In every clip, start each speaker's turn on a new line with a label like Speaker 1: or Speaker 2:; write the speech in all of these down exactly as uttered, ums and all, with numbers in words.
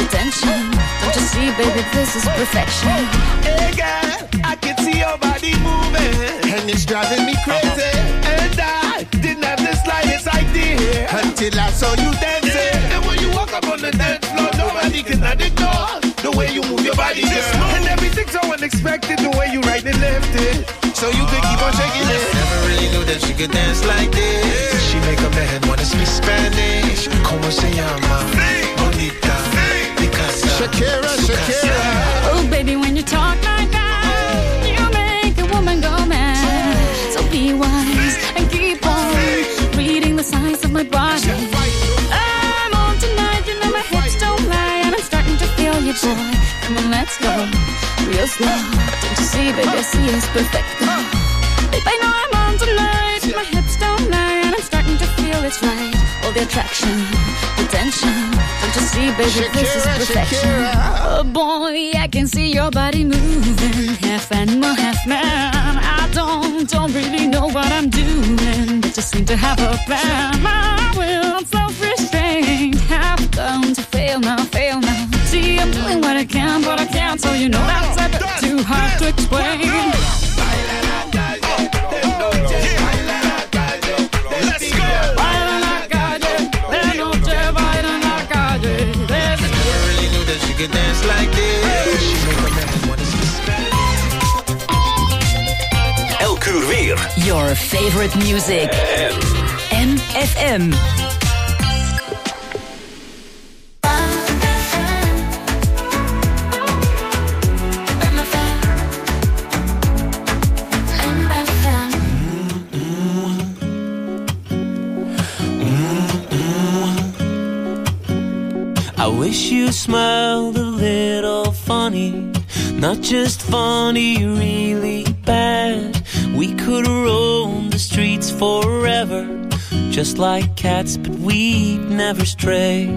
Speaker 1: attention. Don't you see, baby, this is perfection.
Speaker 2: Hey girl, I can see your body moving, and it's driving me crazy. And I didn't have the slightest idea until I saw you dancing. And when you walk up on the dance floor, nobody can ignore the way you move your body, girl. And everything's so unexpected, the way you right and left it, so you could keep on shaking it.
Speaker 3: Never really knew that she could dance like this. She make a man wanna speak Spanish. Como se llama? Bonita. Picasa.
Speaker 2: Shakira, Shakira.
Speaker 1: Oh, baby, when you talk like that, you make a woman go mad. So be wise and keep on reading the signs of my body. I'm on tonight, you know my hips don't lie, and I'm starting to feel you, boy. Come on, let's go real slow. Don't you see, baby, I see it's perfect. Babe, I know I'm on tonight, my hips don't lie, and I'm starting to feel it's right. All the attraction, the tension. Don't you see, baby, Shakira, this is perfection. Shakira. Oh boy, I can see your body moving, half animal, half man. I don't, don't really know what I'm doing, but just seem to have a plan. My will, self-restraint, have come to fail now, fail now. See, I'm doing what I can, but I can't, so you know that's a bit too hard to explain.
Speaker 3: Can dance like this. She make a man wanna see.
Speaker 4: Elk uur weer.
Speaker 5: Your favorite music. M F M.
Speaker 6: I wish you smiled a little funny, not just funny, really bad. We could roam the streets forever, just like cats, but we'd never stray.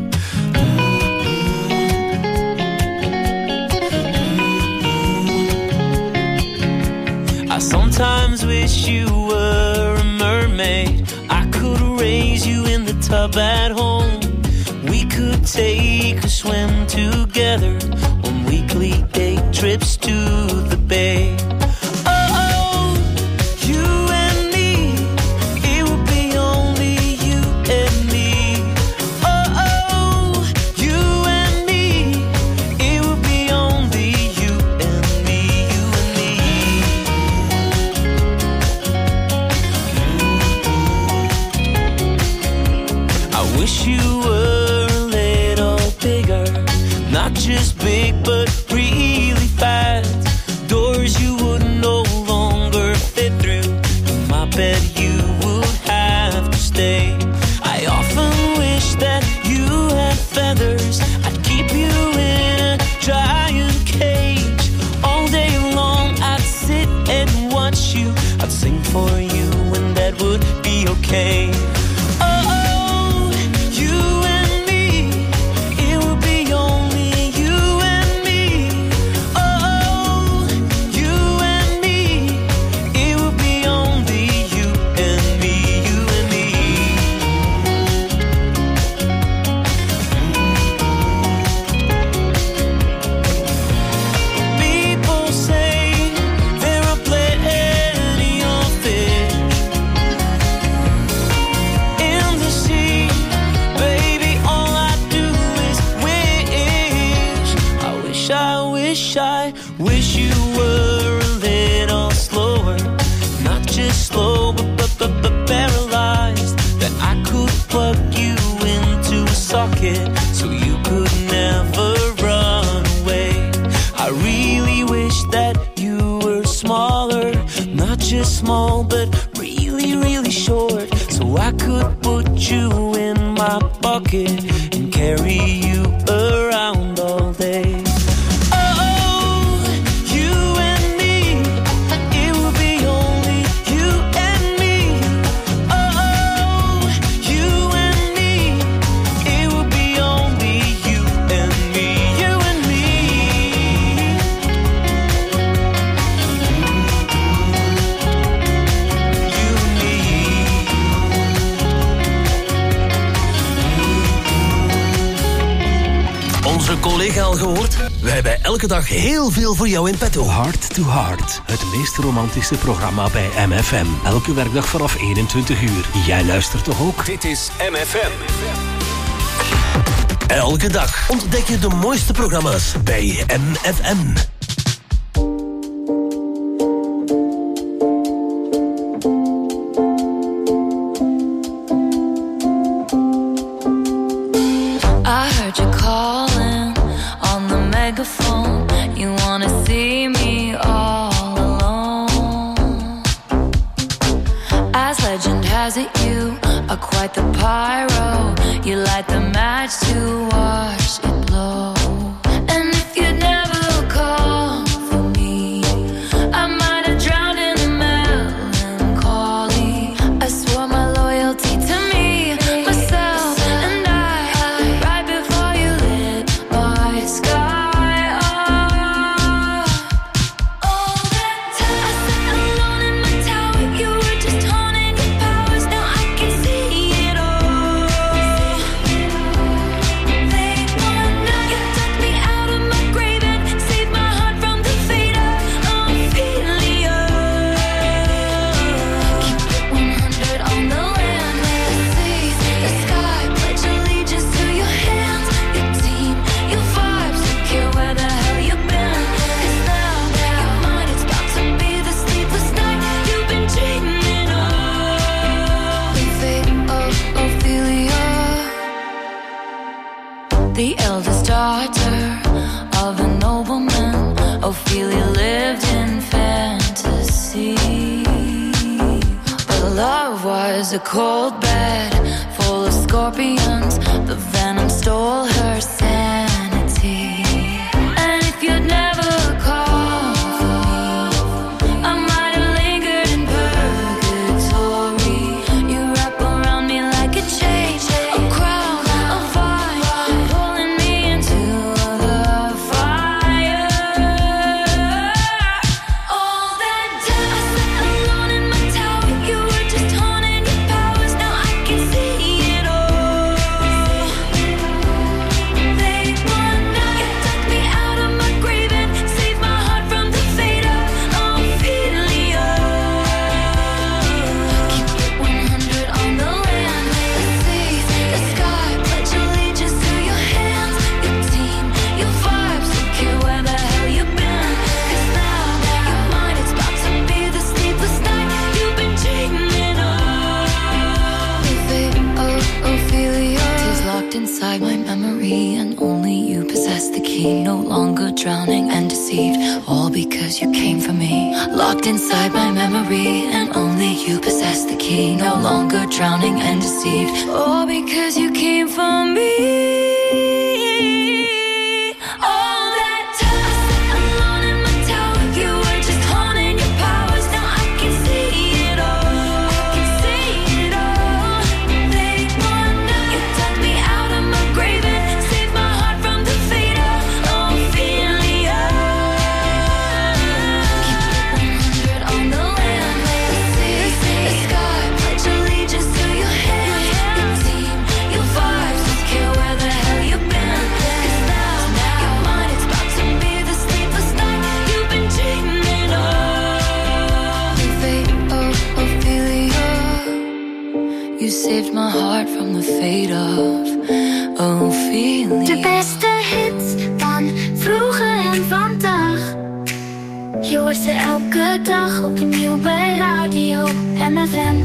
Speaker 6: I sometimes wish you were a mermaid. I could raise you in the tub at home. We could take a swim together on weekly day trips to the bay. Oh, oh, you and me, it would be only you and me. Oh, oh, you and me, it would be only you and me, you and me. I wish you were not just big, but really fast. Doors you would no longer fit through. In my bed you would have to stay. I often wish that you had feathers. I'd keep you in a giant cage. All day long I'd sit and watch you. I'd sing for you and that would be okay. So you could never run away. I really wish that you were smaller, not just small, but really, really short. So I could put you in my pocket and carry you around all day.
Speaker 7: collega al gehoord? We hebben elke dag heel veel voor jou in petto.
Speaker 8: Heart to Heart, het meest romantische programma bij M F M. Elke werkdag vanaf eenentwintig uur. Jij luistert toch ook?
Speaker 4: Dit is M F M.
Speaker 7: Elke dag ontdek je de mooiste programma's bij M F M.
Speaker 1: I heard you calling on the megaphone. You wanna see me all alone. As legend has it, you are quite the pyro. You light the match to watch it blow. And if you'd never call for me, I might have drowned in the melancholy. I swore my loyalty to me, myself, and I, right before you lit my sky up. All that time I sat alone in my tower, you were just haunting your powers. Now I can see it all. Late one night, you took me out of my grave and saved my heart from the fate of Ophelia. Keep it one hundred on the land, the sea, the sky. Pledge allegiance to your hands, your team, your vibes. Don't care where the hell you've been. 'Cause now, your mind is about to be the sleepless night you've been dreaming of. The fate of Ophelia. The eldest daughter of a nobleman, Ophelia lived in fantasy. But love was a cold bed full of scorpions. The venom stole her sanity. And if you'd never called for me, I might have lingered in purgatory. You wrap around me like a chain, a crown, a vine, pulling me into the fire. All that time I sat alone in my tower, you were just haunting your powers. Now I can see it all. Late one night, you took me out of my grave and saved my heart from the fate of Ophelia. Keep it one hundred on the land, the sea, the sky. Pledge allegiance to your hands, your team, your vibes. Don't care where the hell you've been. 'Cause now, your mind is about to be the sleepless night you've been dreaming of. The fate of Ophelia is locked inside my memory, and only you possess the key. No longer drowning and deceived, all because you came for me. Locked inside my memory, and only you possess the key. No longer drowning and deceived, all because you came for me. All that time I sat alone in my tower, you were just haunting your powers. Now I can see it all. I can see it all. Late one night, you took me out of my grave and saved my heart from the fate of Ophelia. Keep it one hundred on the land, the sea, the sky. Pledge allegiance to your hands, your team, your vibes. Don't care where the hell you've been. 'Cause now, your mind is about to be the sleepless night you've been dreaming of. The fate of Ophelia. You saved my heart from the fate of Ophelia.
Speaker 9: De beste hits van vroeger en vandaag. Je hoort ze elke dag opnieuw bij Radio M F M.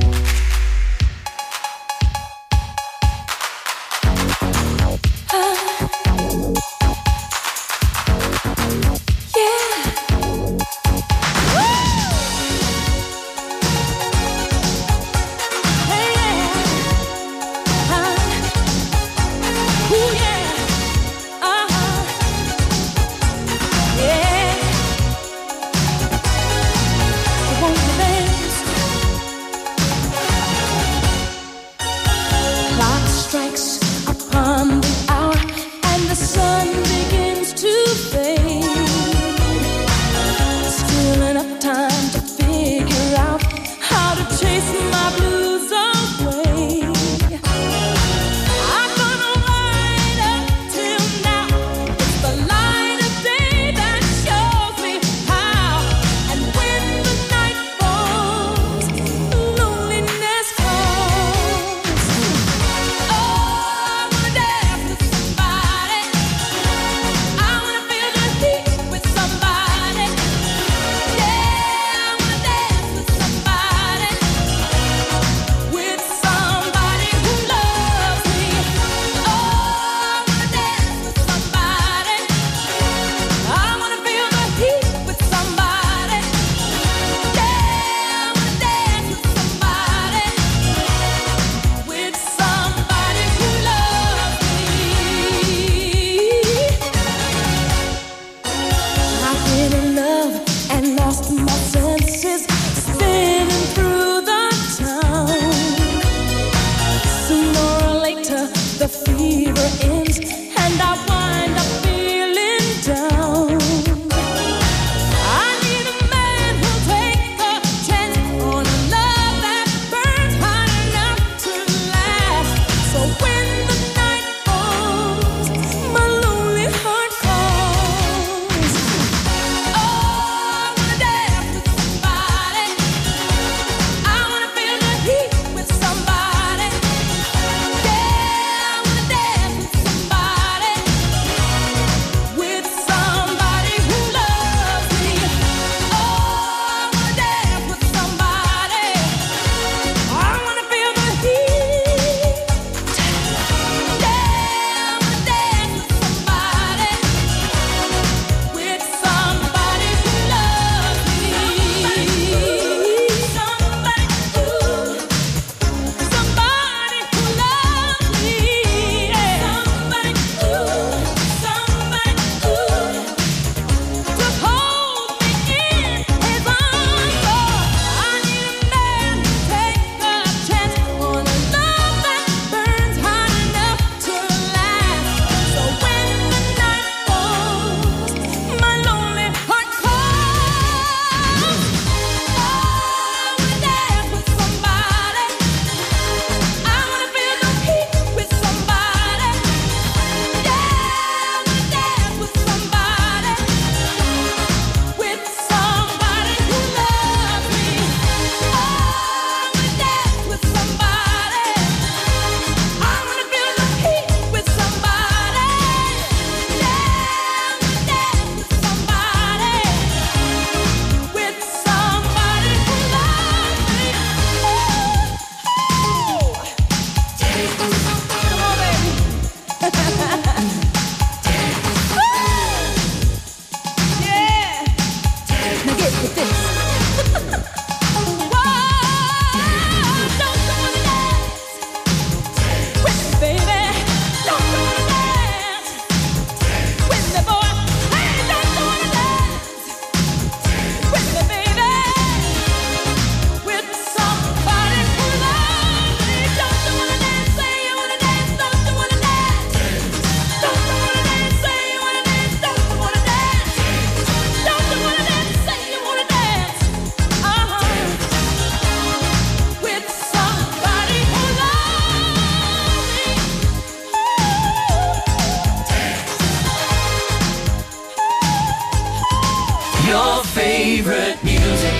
Speaker 10: Your favorite music.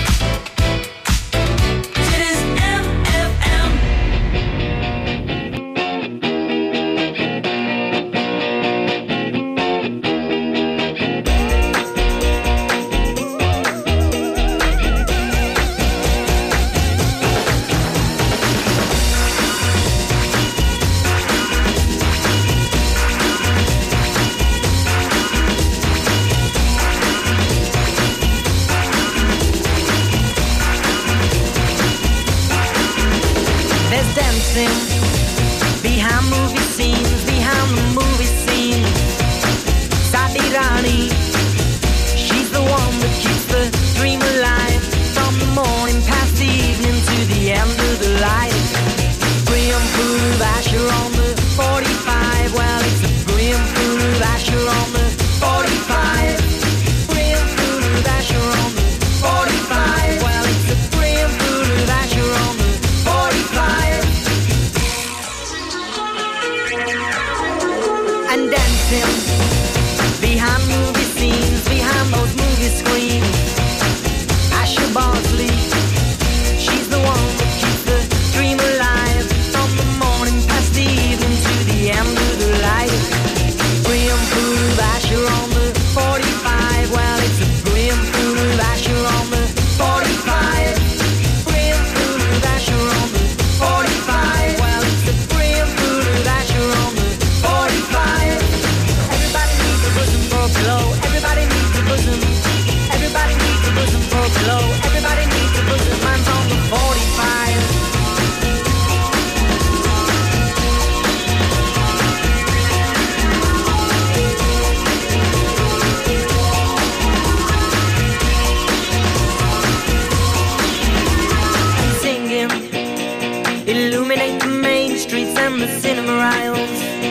Speaker 10: Dit is M F M.
Speaker 11: Behind movie scenes, behind the movie scene, Sadi Rani, she's the one that keeps the dream alive. From the morning past the evening to the end of the light. Brim food of Asher on the forty-five. Well, it's a brim food of Asher on the forty-five. Brim food of Asher on the forty-five. Well, it's a brim food of Asher on the forty-five. And dancing behind movie scenes, behind those movie screens. Asher Bosley, she's the one that keeps the dream alive. From the morning past the evening to the end of the light. Brim food of Asher on the forty-five. Well, it's a brim food of Asher on the forty-five. Brim food of Asher on the forty-five. Well, it's a brim food of Asher on the forty-five. Everybody needs a bosom for a pillow. Everybody needs a bosom. Everybody needs a bosom for a pillow. Everybody needs a bosom. Mine's on the forty-five. And singing, illuminate the main streets and the cinema aisles.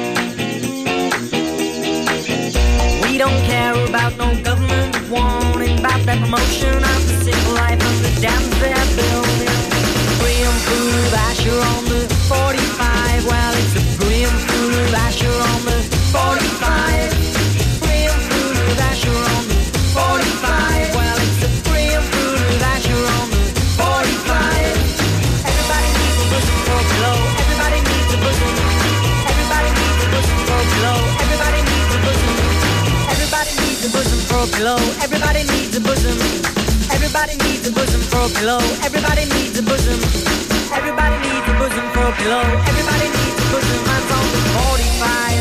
Speaker 11: We don't care about no government warning about that promotion of the simple life of the dams they're building. Brim food of Asher on the forty-five. Well, it's a brim food of Asher on the forty-five. Brim food of Asher on the forty-five. Well, it's a brim food of Asher on the forty-five. Everybody needs a bosom for a pillow. Everybody needs a bosom. Everybody needs a bosom for a pillow. Everybody needs a bosom. Everybody needs a bosom for a pillow. Everybody needs a bosom. Everybody needs a bosom for a pillow. Everybody needs a bosom. Everybody needs a bosom for a pillow. Everybody needs a bosom. Mine's on the forty-five.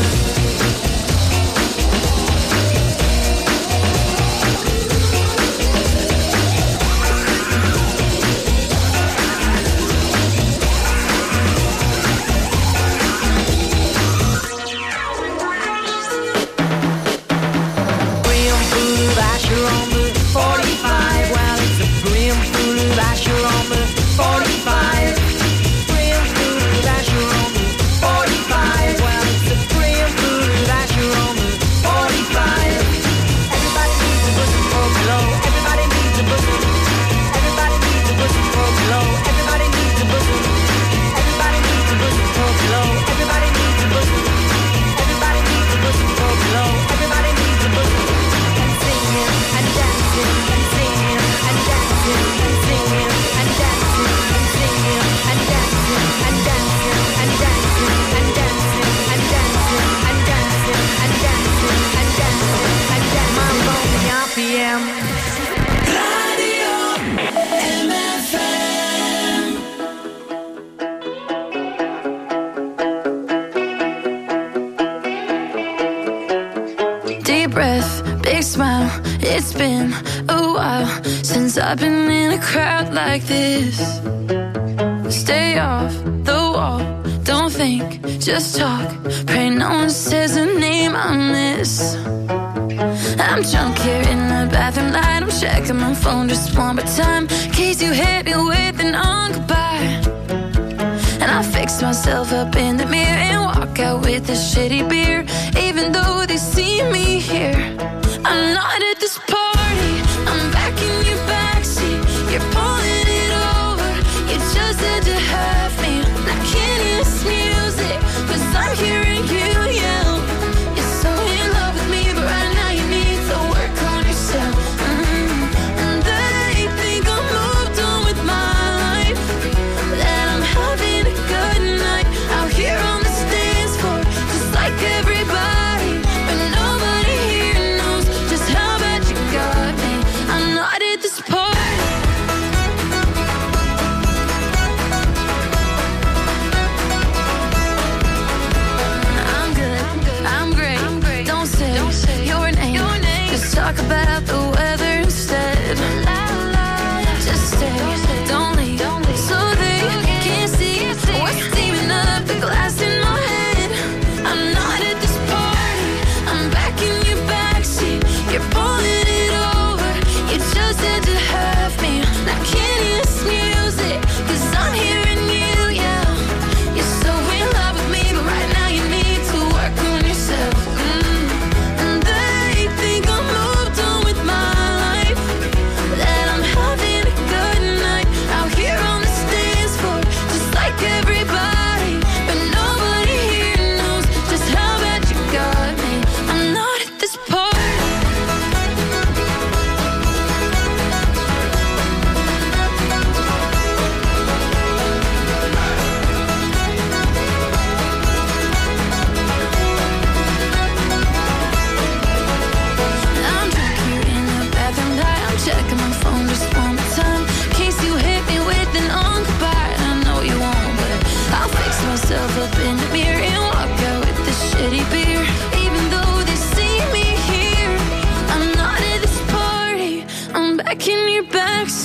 Speaker 11: Brim food of Asher on the forty-five. Well, it's a brim food of Asher on the forty-five. Brim food of Asher on the forty-five. Well, it's a brim food of Asher on the forty-five. Everybody needs a bosom for a pillow. Everybody needs a bosom. Everybody needs a bosom for a pillow. Everybody needs a bosom. Everybody needs a bosom for a pillow. Everybody needs a bosom. Everybody needs a bosom for a pillow. Everybody needs a bosom. And singing and dancing and singing and dancing and singing and dancing and singing and dancing and dancing and dancing and dancing and dancing and dancing and dancing and dancing and dancing. My lonely R P M. Radio M F M.
Speaker 1: Deep breath, big smile. It's been a while since I've been in a crowd like this. Stay off the wall, don't think, just talk. Pray no one says a name I miss. I'm drunk here in the bathroom light. I'm checking my phone just one more time, in case you hit me with an on goodbye. And I fix myself up in the mirror and walk out with a shitty beer. Even though they see me here, I'm not at this party. I'm back in your backseat. You're pulling it over. You just had to have me. I can't hear this music, 'cause I'm hearing you yell. You're so in love with me, but right now you need to work on yourself. Mm-hmm.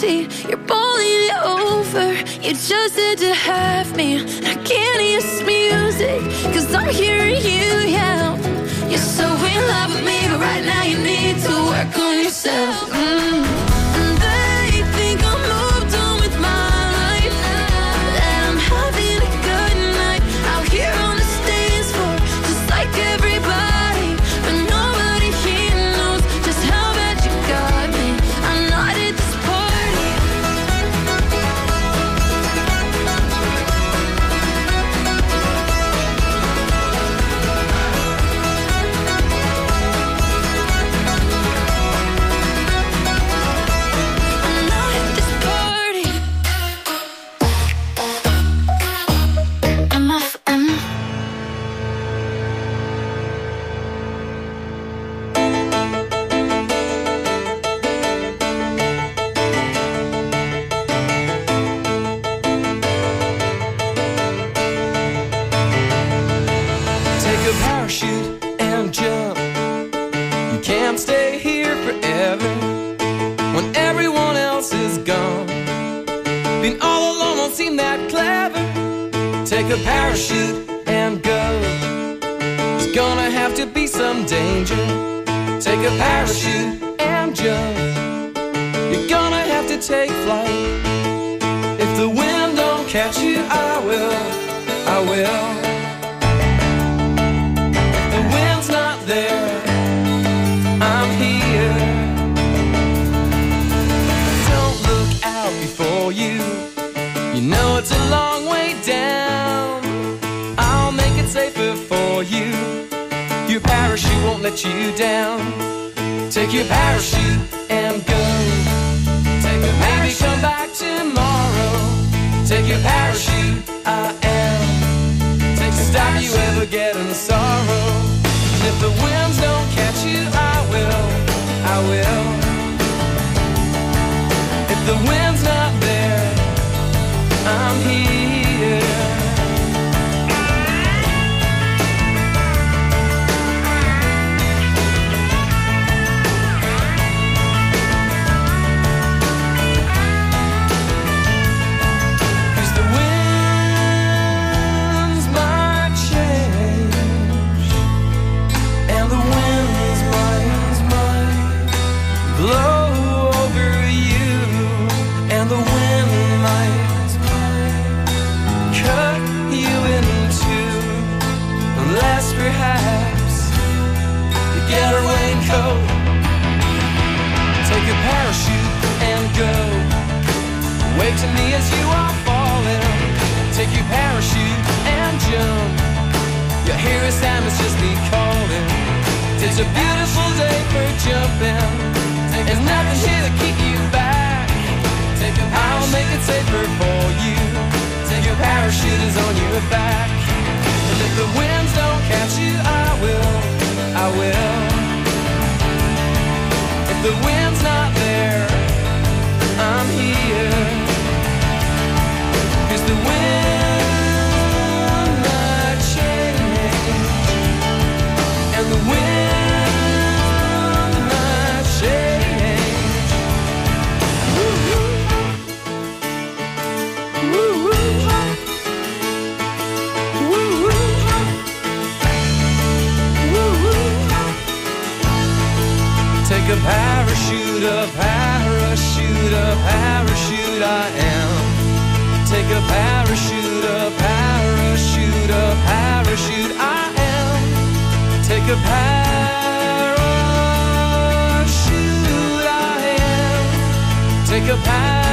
Speaker 1: see you're boiling it over. You just had to have me. I can't hear this music, cause I'm hearing you yell. You're so in love with me, but right now you need to work on yourself. Mm. And they think I'm moved on with my life, that I'm having a good night out here on the dance floor, just like everybody. But nobody here knows just how bad you got me. I'm not at this party. I'm not at this party. M F M.
Speaker 12: Take a parachute and jump. You can't stay here forever when everyone else is gone. Being all alone won't seem that clever. Take a parachute and go. There's gonna have to be some danger. Take a parachute and jump. You're gonna have to take flight. If the wind don't catch you, I will, I will. The wind's not there, I'm here. Don't look out before you. You know it's a long way down. I'll make it safer for you. Your parachute won't let you down. Take your parachute and go. Take a Maybe come back tomorrow. Take your parachute, I am. Take to stop you ever getting sorrow. And if the winds don't catch you, I will, I will. If the wind's not there, I'm here. Cause the winds might change, and the winds might, might blow over you, and the wind might, might cut you in two, unless perhaps you get a raincoat. Take a parachute and go. Wave to me as you are falling. Take your parachute and jump. Your hero Sam is just me calling. It's a beautiful day for jumping. There's nothing here to keep you back. I'll make it safer for you. Your parachute is on your back. And if the winds don't catch you, I will, I will. If the wind's not there, I'm here. Cause the wind might change, and the wind might change. Woo-hoo. Woo-hoo. Woo-hoo. Woo-hoo. Take a parachute, a parachute, a parachute I am. Take a parachute, a parachute, a parachute I am. Take a parachute I am. Take a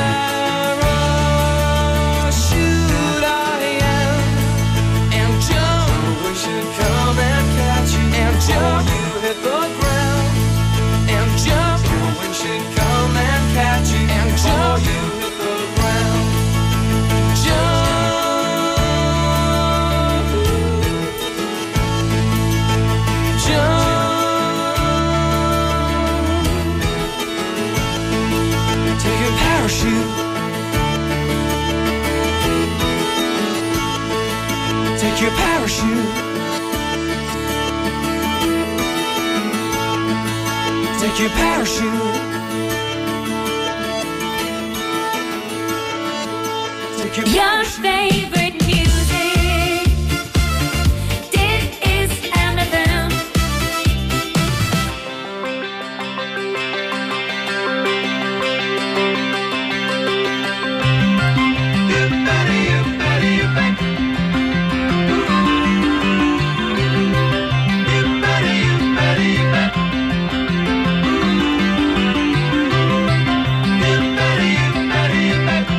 Speaker 12: parachute I am. And jump, we should come and catch you. And jump, you hit the ground. And jump, we should come and catch you. And jump, you hit the ground. Jump, jump. Take your parachute. Take your parachute. Take your parachute.
Speaker 1: Your favorite music. Dit is M F M.
Speaker 2: You better, you better, you better. You better, you better, you better. You better, you better, you better.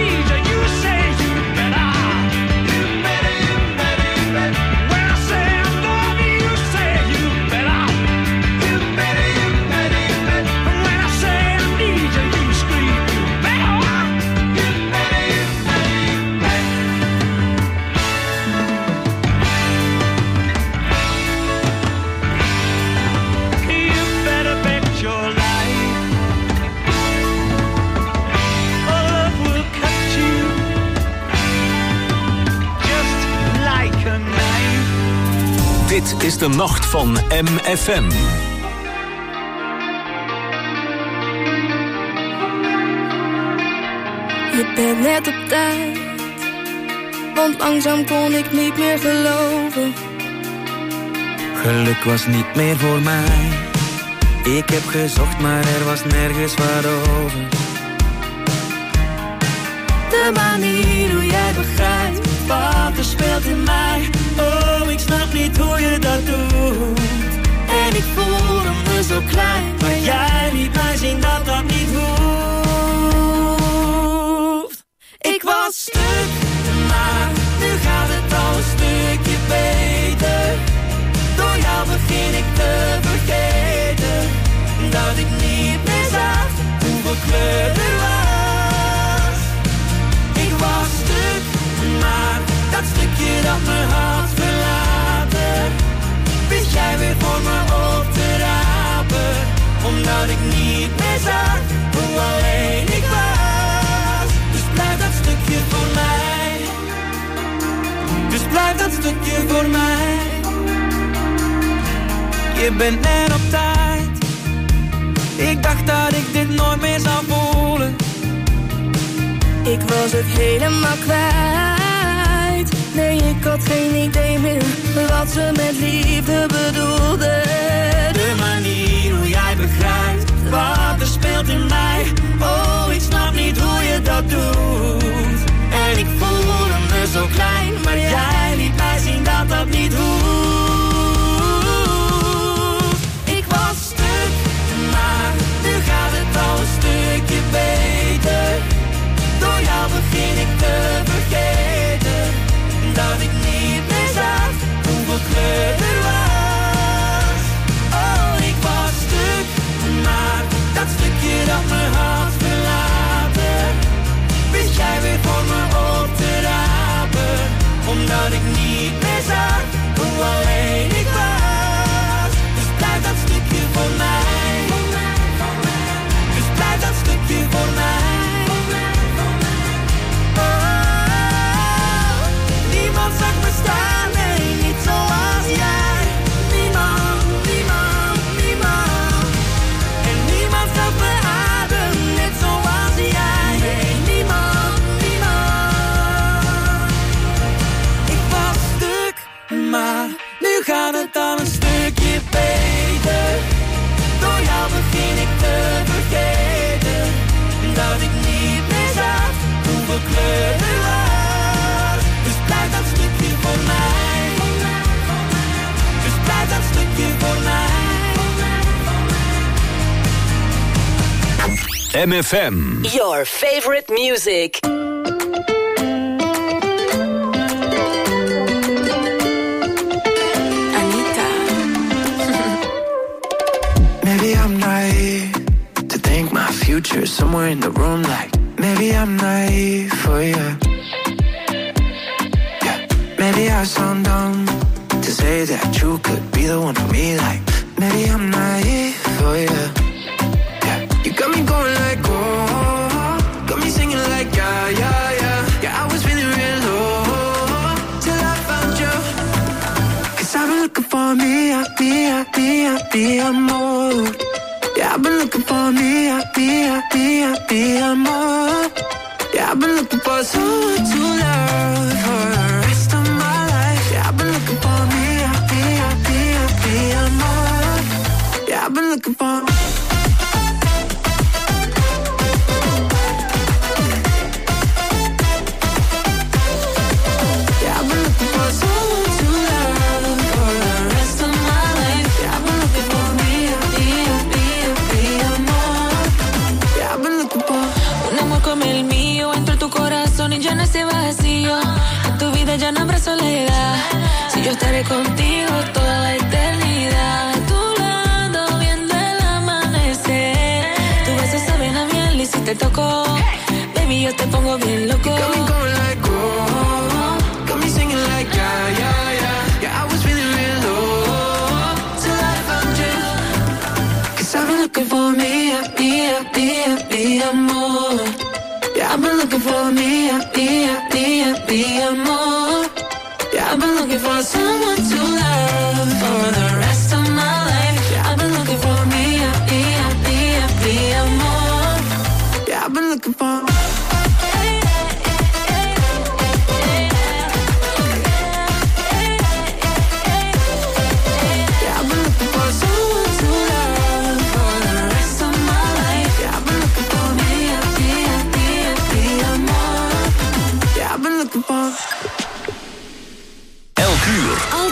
Speaker 2: When I say
Speaker 8: Dit is de nacht van M F M.
Speaker 1: Je bent net op tijd, want langzaam kon ik niet meer geloven.
Speaker 13: Geluk was niet meer voor mij. Ik heb gezocht, maar er was nergens wat over.
Speaker 1: De manier hoe jij begrijpt wat er speelt in mij. Oh, ik snap niet hoe je dat doet. En ik voelde me zo klein, maar jij liet mij zien dat dat niet hoeft. Ik was stuk, maar nu gaat het al een stukje beter. Door jou begin ik te vergeten dat ik niet meer zag hoeveel kleur er was. Ik was stuk, maar dat stukje dat me had verlaten, wist jij weer voor me op te rapen. Omdat ik niet meer zag hoe alleen ik was. Dus blijf dat stukje voor mij. Dus blijf dat stukje voor mij.
Speaker 13: Je bent net op tijd. Ik dacht dat ik dit nooit meer zou voelen.
Speaker 1: Ik was het helemaal kwijt. Nee, ik had geen idee meer wat ze met liefde bedoelde. De manier hoe jij begrijpt wat er speelt in mij. Oh, ik snap niet hoe je dat doet. En ik voelde me zo klein, maar jij liet mij zien dat dat niet hoeft. Ik was stuk, maar nu gaat het al een stukje beter. Door jou begin ik te vergeten dat ik niet meer zag hoeveel kleur er was. Oh, ik was stuk, maar dat stukje dat me had verlaten, wist jij weer voor me op te rapen. Omdat ik niet meer zag hoe alleen ik was. Dus blijf dat stukje voor mij. Dus blijf dat stukje voor mij. Niemand zag me staan, nee, niet zoals jij. Niemand, niemand, niemand. En niemand gaf me adem, net zoals jij. Nee, niemand, niemand. Ik was stuk, maar nu gaat het al een stukje beter. Door jou begin ik te vergeten dat ik niet meer zag hoeveel kleur er was. Blijf dat stukje voor mij. Dus blijf dat stukje voor mij.
Speaker 8: M F M.
Speaker 5: Your favorite music.
Speaker 1: Anita.
Speaker 12: Maybe I'm naive to think my future's somewhere in the room. Like maybe I'm naive for you. Maybe I sound dumb to say that you could be the one for me. Like, maybe I'm naive for you. Yeah, you got me going like, oh, got me singing like, yeah, yeah, yeah. Yeah, I was feeling real low till I found you. Cause I've been looking for me, I be, I be, I be, I'm more. Yeah, I've been looking for me, I be, I be, I be, I'm more. Yeah, I've been looking for someone to love for the rest of my life. Yeah, I've been looking for me, I be, I be, I be, I'm more. Yeah, I've been looking for. Yeah, I've been looking for someone to love for the rest of my life. Yeah, I've been looking for me, I be, I be, I be, I'm more. Yeah, I've been looking for.
Speaker 1: Un amor como el mío entró en tu corazón y llena ese vacío. En tu vida ya no habrá soledad. Si yo estaré contigo toda la eternidad. A tu lado viendo el amanecer. Tus besos saben a miel y si te toco, baby, yo te pongo bien loco.
Speaker 12: You got me going like, oh, got me singing like, yeah, yeah, yeah. Yeah, I was feeling real low till I found you. Cause I've been looking for me, I be, I be, I be, I'm more. Yeah, I've been looking for me, I be, I be, I be, I'm more. Yeah, I've been looking for someone to love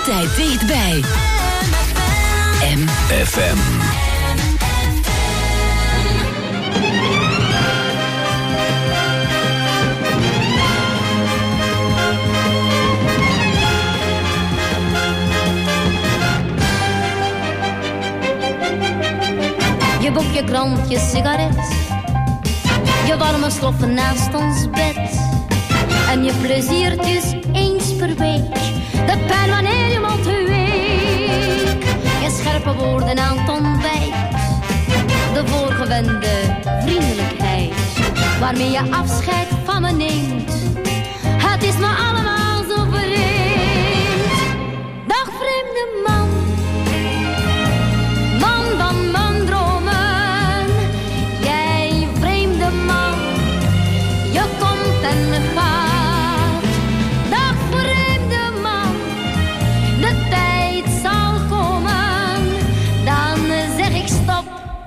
Speaker 5: Altijd dichtbij. M F M.
Speaker 14: Je boekje, krant, je sigaret. Je warme sloffen naast ons bed. En je pleziertjes eens per week. De pijn wanneer je mond week. Je scherpe woorden aan het ontbijt. De voorgewende vriendelijkheid. Waarmee je afscheid van me neemt. Het is me allemaal zo vreemd. Dag vreemde man. Man van mijn dromen. Jij vreemde man. Je komt en gaat. Dag vreemde man. De tijd zal komen. Dan zeg ik stop.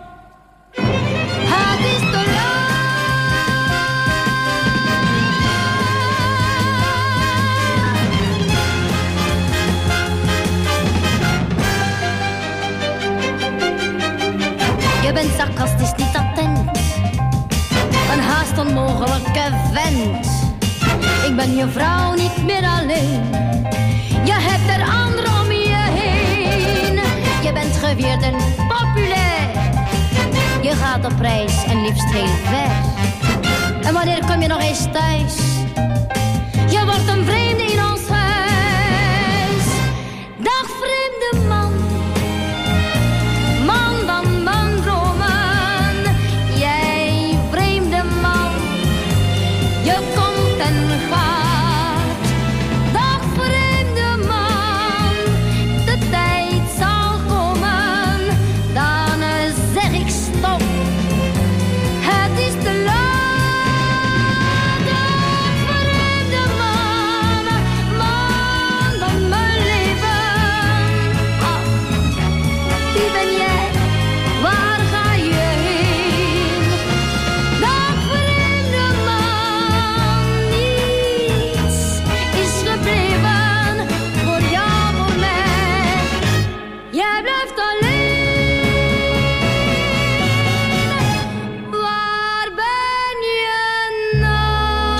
Speaker 14: Het is te laat. Je bent sarcastisch niet attent. Een haast onmogelijke vent. Ik ben je vrouw niet meer alleen. Je hebt er anderen om je heen. Je bent gevierd en populair. Je gaat op reis en liefst heel ver. En wanneer kom je nog eens thuis? Je wordt een vreemde in ons huis. Dag vreemde man. Man van mijn dromen. Jij vreemde man. Je komt en gaat. Dag vreemde man. De tijd zal komen. Dan zeg ik stop. Het is te laat. Dag vreemde man. Man van mijn leven. Ach, wie ben jij? Waar ga je heen? Dag vreemde man. Niets is gebleven voor jou, voor mij. Jij blijft alleen. Waar ben je nou?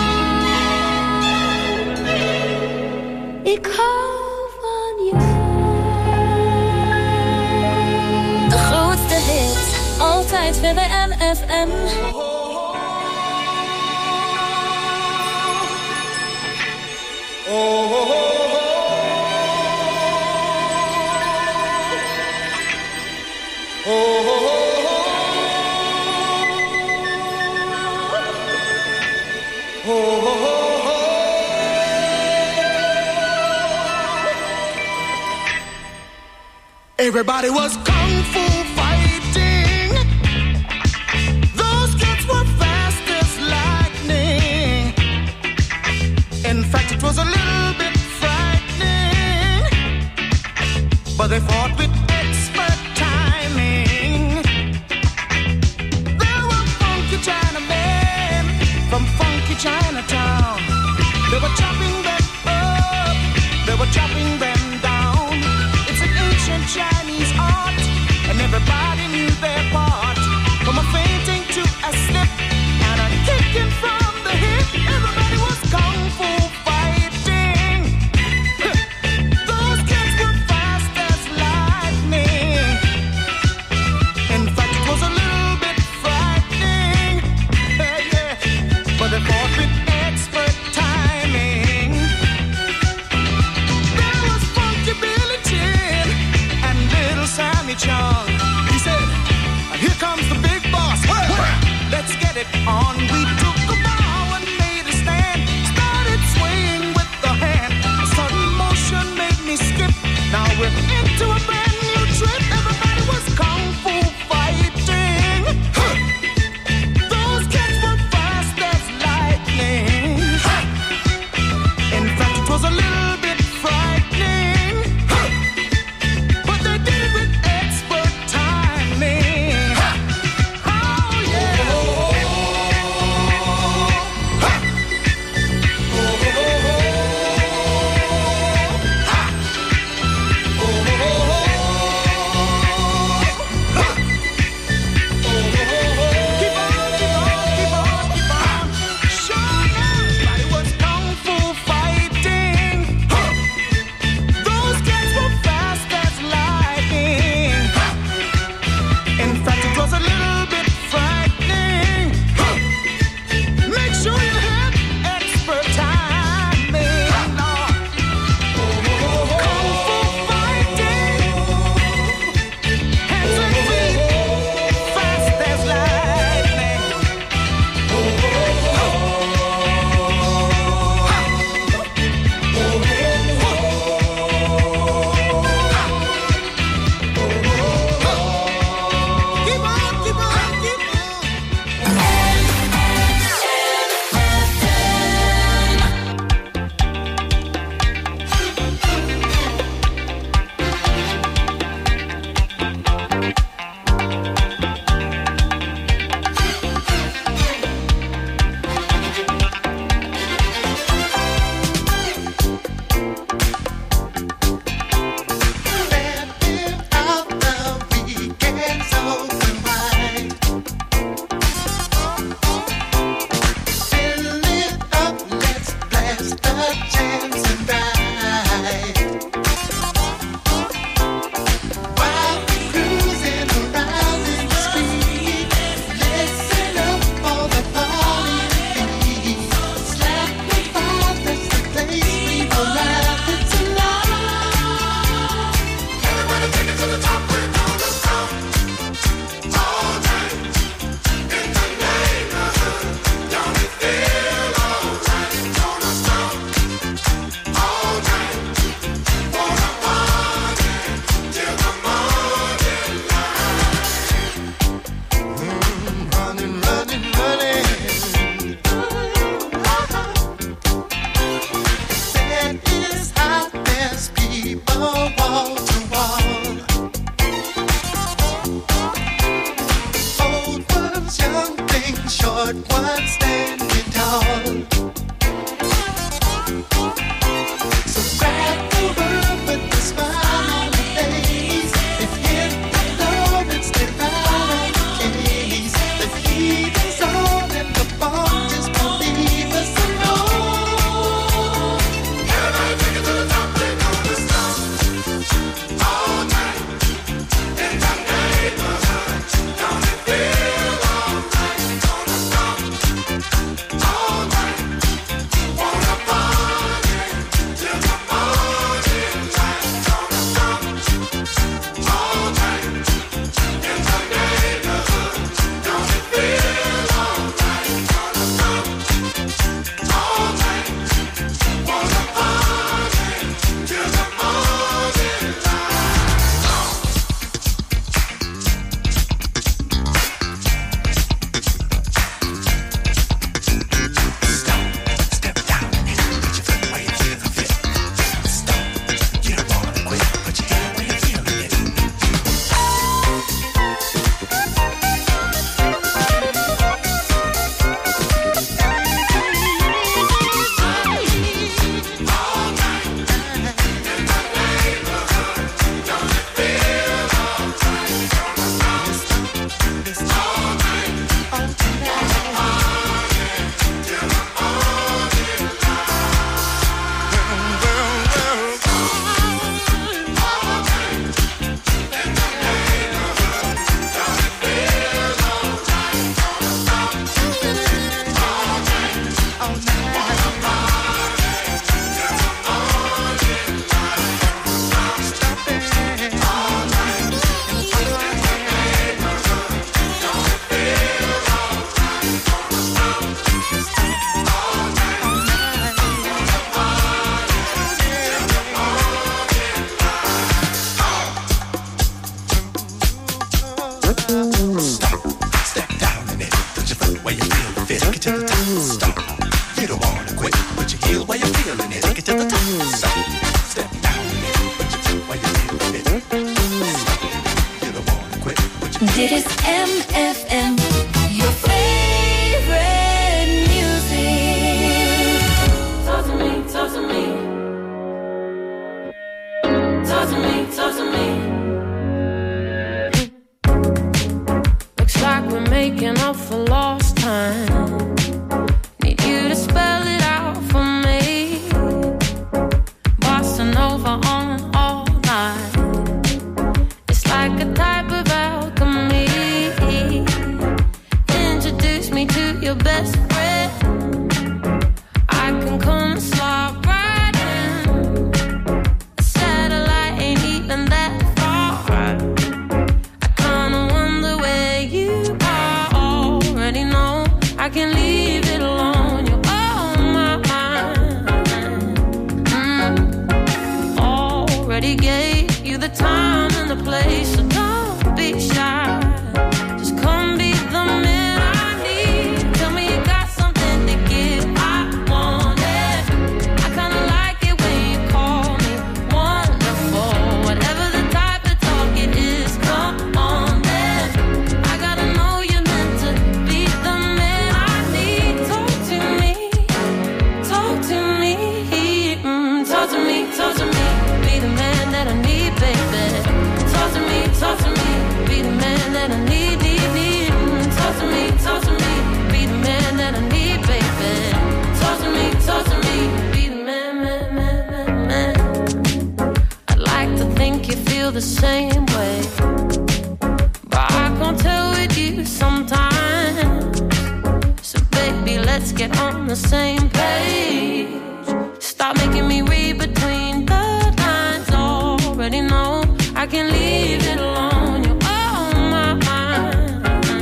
Speaker 14: Ik hou van jou.
Speaker 1: De grootste hit, altijd weer bij M F M.
Speaker 2: Everybody was kung fu fighting. Those kids were fast as lightning. In fact, it was a little bit frightening. But they fought with expert timing. There were funky Chinamen from funky Chinatown. They were chopping them up. They were chopping them down. It's an ancient Chinese art, and everybody knew their part. From a fainting to a slip, and a kicking from the hip. Everybody was kung fu fighting. Those kids were fast as lightning. In fact, it was a little bit frightening. Yeah, yeah. But they fought with expert timing. There was Funky Billy Chin and Little Sammy Chung. He said, here comes the big boss. Let's get it on. We took a bow.
Speaker 15: on the same page. Stop making me read between the lines. Already know I can leave it alone. You're on my mind.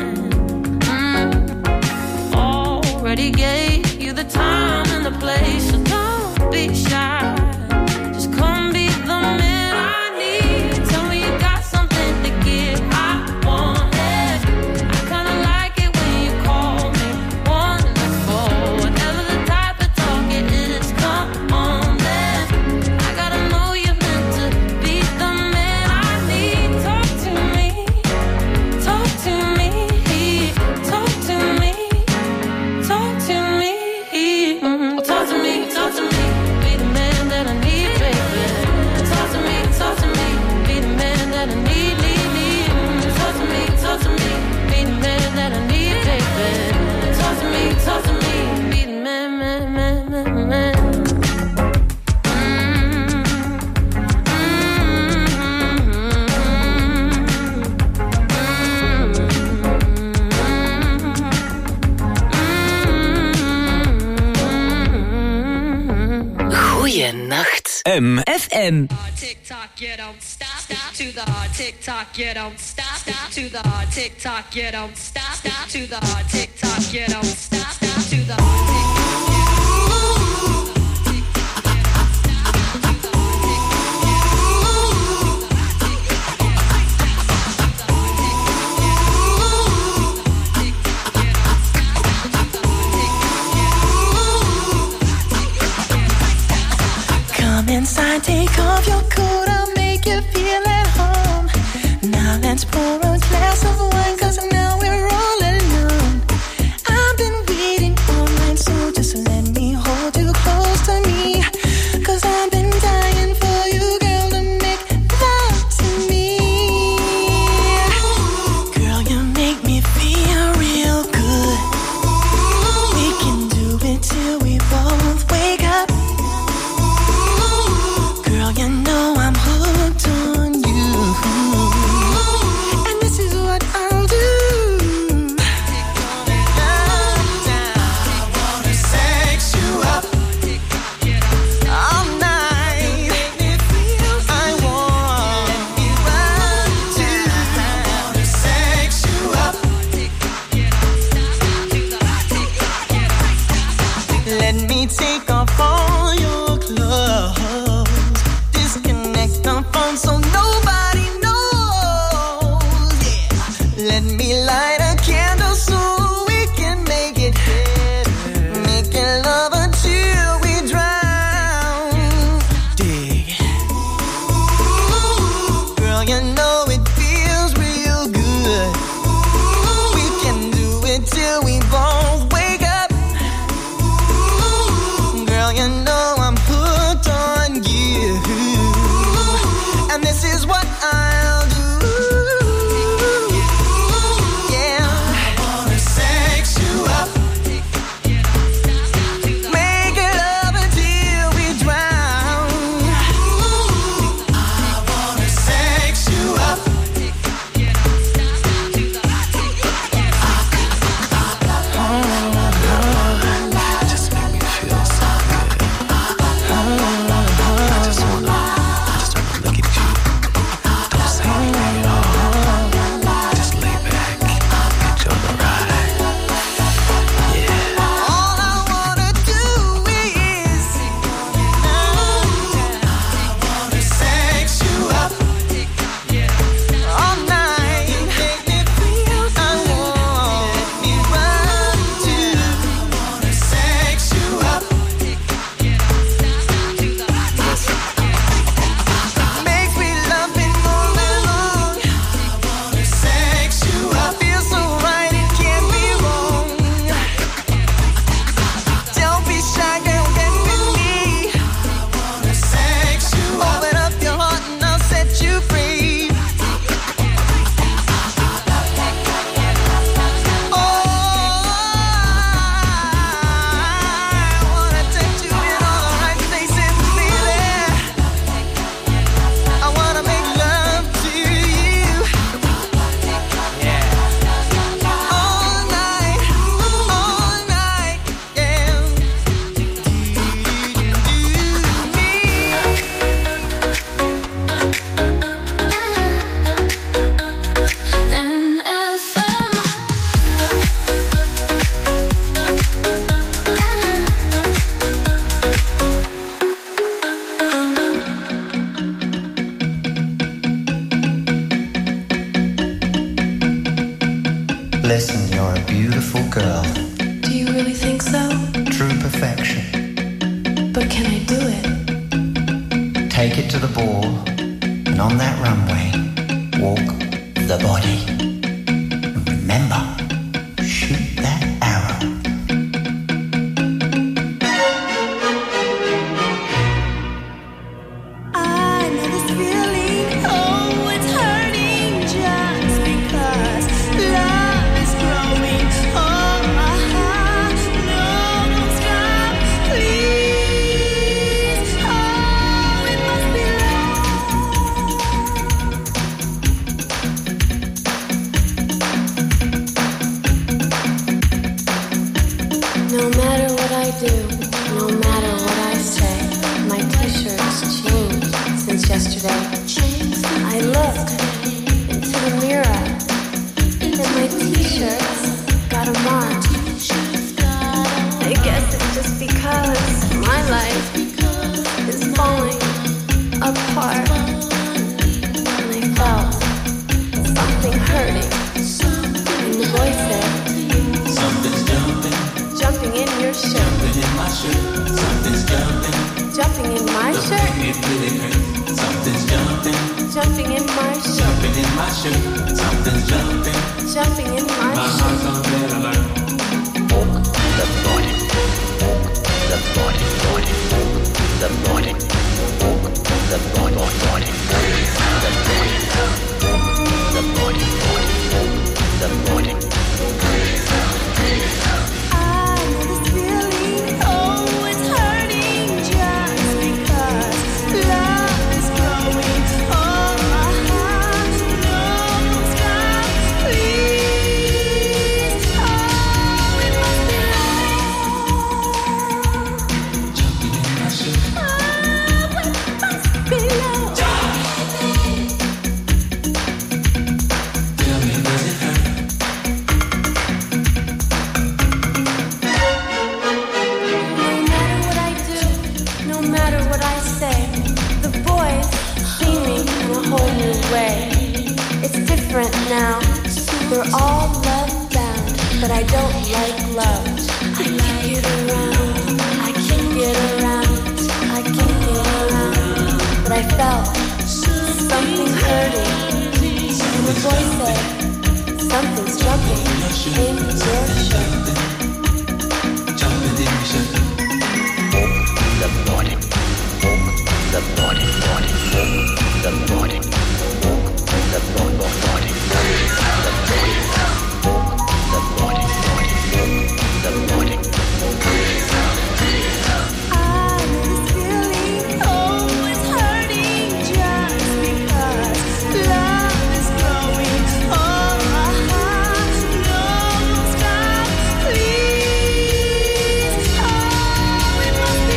Speaker 15: Mm. Already gave you the time and the place, so don't be shy. Just come be the man I need. Tell me you got something to give. I want it. I kinda like it when you call me wonderful. Whatever the type of talk it is, come on then. I gotta know you're meant to be the man I need. Talk to me, talk to me, talk to me, talk to me, mm, talk to me, talk to me. Be the man that I need, baby. Talk to me, talk to me. Be the man that I need, need, need. Mm, talk to me, talk to me. Be the man that I need, baby. Talk to me, talk to me. Be the man, man, man, man, man.
Speaker 5: Goeienacht. M F M.
Speaker 16: Tick tock, you don't stop, stop to the hard tick tock, you don't stop, stop to the hard tick tock, you don't stop, stop to the hard tick tock, you don't stop, stop to the hard tick tock.
Speaker 17: Come inside, take off your coat, I'll make you feel at home. Now let's pour a glass of wine, cause now we're all alone. I've been waiting all night, so just let me hold you close to me. Cause I've been dying for you, girl, to make love to me. Girl, you make me feel real good. We can do it till we both wake up. Girl, you know I'm hooked on you. And this is what I'll do. I wanna sex you up all night. I want you to. I wanna sex you up. Let me take off all your clothes. Disconnect the phone so nobody knows. Yeah. Let me light a candle so we can make it better. Making love until we drown. Dig. Girl, you know it feels real good. We can do it till we both wake up. Girl,
Speaker 18: can I do it?
Speaker 19: Take it to the ball, and on that runway, walk the body. And remember, shoot that arrow.
Speaker 17: I know this feeling, oh, it's hurting just because love is growing. Oh, uh-huh. No, don't stop, please. Oh, it must be
Speaker 18: No matter what I do, no matter what I say, my t-shirt's changed since yesterday. I look into the mirror and my t-shirt's got a mark. I guess it's just because my life is falling apart. And I felt something hurting. And the voice said,
Speaker 12: Something's jumping,
Speaker 18: jumping in your shirt.
Speaker 12: jumping in my shirt. Something's jumping,
Speaker 18: Jumping in my shirt.
Speaker 12: it really hurts. Something's jumping,
Speaker 18: Jumping in my shirt.
Speaker 12: jumping in my shirt. Something's jumping,
Speaker 18: Jumping in my
Speaker 12: my
Speaker 18: shirt.
Speaker 12: heart's on red alert.
Speaker 19: The body, the body, body, the body, the body, body, the body, the body, the body.
Speaker 17: I know this feeling, oh, it's hurting just because love is growing. Oh, uh-huh. No, don't stop, please. Oh, it must be
Speaker 12: Jumping in my shirt.
Speaker 17: love. Oh, it must be love.
Speaker 12: Tell me, does it hurt?
Speaker 18: No matter what I do, no matter what I say, the boys see me in a whole new way. It's different now. They're all love bound, but I don't like love. I can't get around. I can't get around. I can't get around. But I felt something hurting. And the voice said, something's jumping in your shirt.
Speaker 12: Jumping in my shirt.
Speaker 19: The body, the body, body, the body, the body, body, the body, the body, body, the body.
Speaker 17: I know this feeling, oh, it's hurting just because love is growing. Oh, uh-huh. No, don't stop, please. Oh, it must be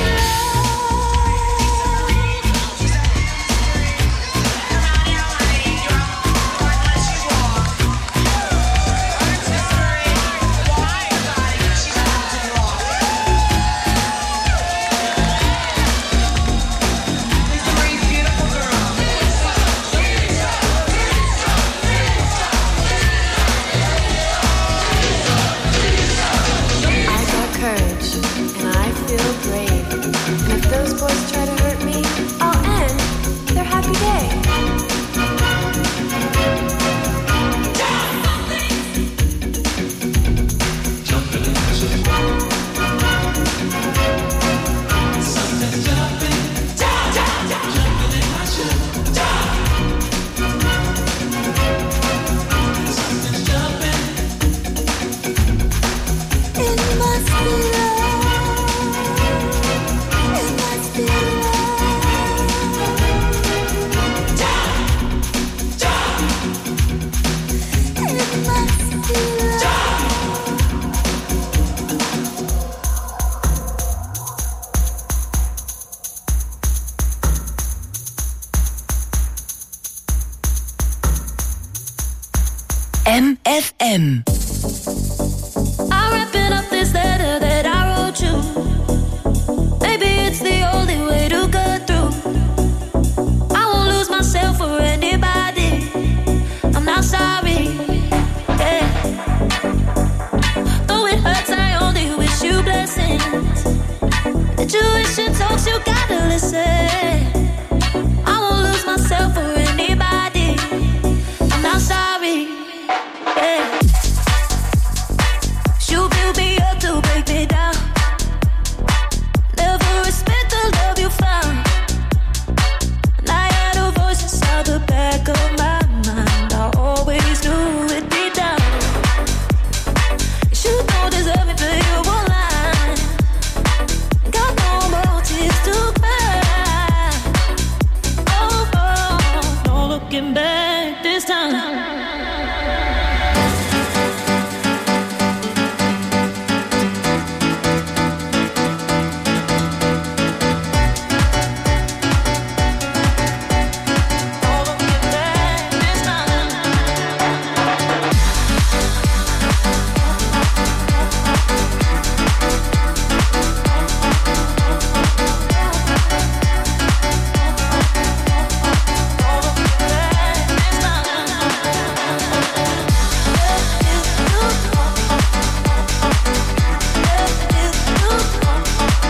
Speaker 17: I got courage, and I feel brave. And if those boys try to hurt me, I'll end their happy day.
Speaker 12: Jumping in my shirt. Something's jumping, jumping in my shirt. Something's jumping,
Speaker 17: It must be love.
Speaker 1: Intuition talks, you gotta listen.